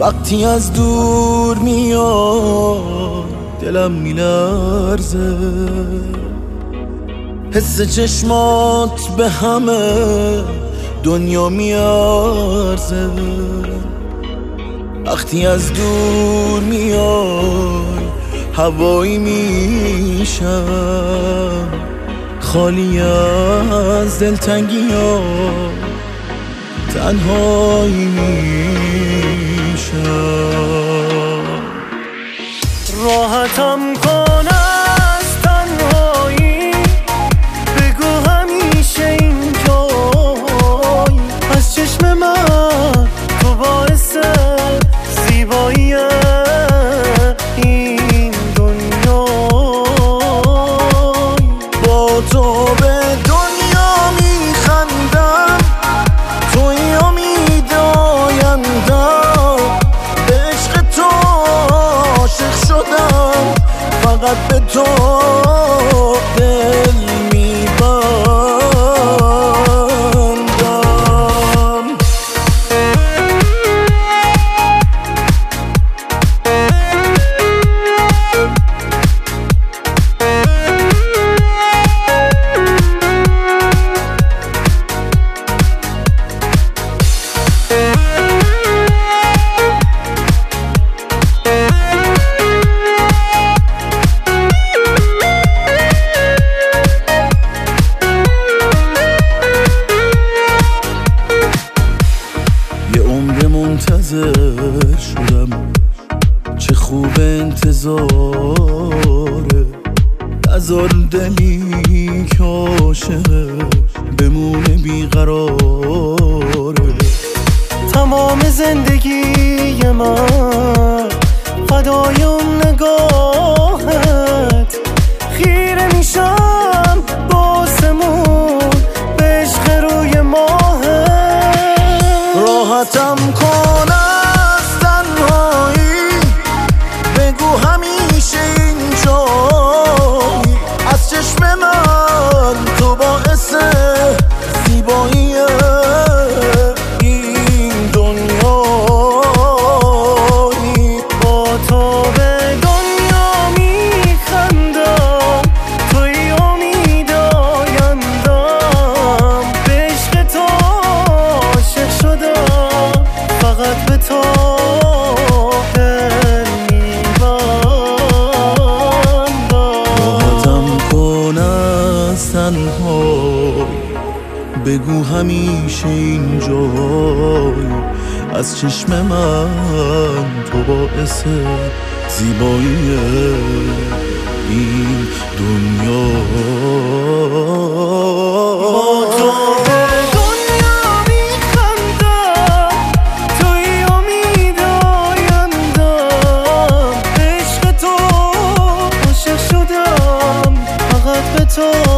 وقتی از دور میاد دلم میلرزه، حس چشمات به همه دنیا میارزه. وقتی از دور میای هوایی میشم، خالی از دلتنگی ها تنهایی میشم. راحتم کن از تنهایی، بگو همیشه اینجایی. از چشم من تو باعث زیبایی این دنیایی. با تو به دنیا میخندم، توی امید آیندم. به عشق تو عاشق شدم، فقط به تو دل میبندم. منتظر شدم، چه خوب انتظاره. نذار دلی که عاشقه بمونه بیقراره. تمام زندگی من فدای اون نگاهت، خیره میشم با آسمون به عشق روی ماهت. راحتم کن از تنهایی، بگو همیشه اینجایی. از چشم من تو باعث زیبایی این دنیایی. با تو به دنیا میخندم، توی امید آیندم. به عشق تو عاشق شدم، فقط به تو دل میبندم. راحتم کن از تنهایی، بگو همیشه اینجایی. از چشم من تو باعث زیبایی این دنیا. با تو به دنیا میخندم، توی امید آیندم. به عشق تو عاشق شدم، فقط به تو